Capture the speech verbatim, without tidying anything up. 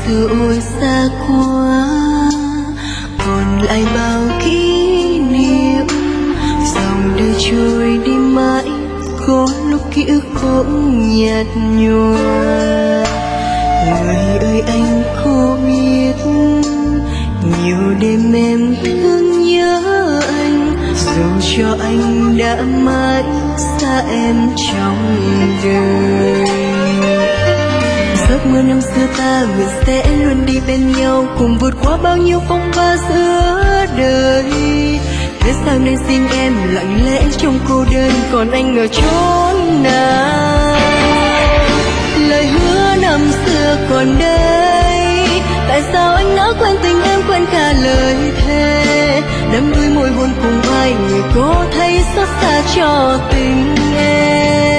xưa ôi xa quá, còn lại bao kỷ niệm. Dòng đời trôi đi mãi, có lúc ký ức cũng nhạt nhòa. Người ơi anh có biết, nhiều đêm em thương nhớ anh, dù cho anh đã mãi xa em trong đời. Giấc mơ năm xưa ta nguyện sẽ luôn đi bên nhau, cùng vượt qua bao nhiêu phong ba giữa đời. Thế sao nên xin em lặng lẽ trong cô đơn, còn anh ở chốn nào? Lời hứa năm xưa còn đây, tại sao anh đã quên tình em, quên cả lời thề? Đắm đuối môi hôn cùng ai, người có thấy xót xa cho tình em?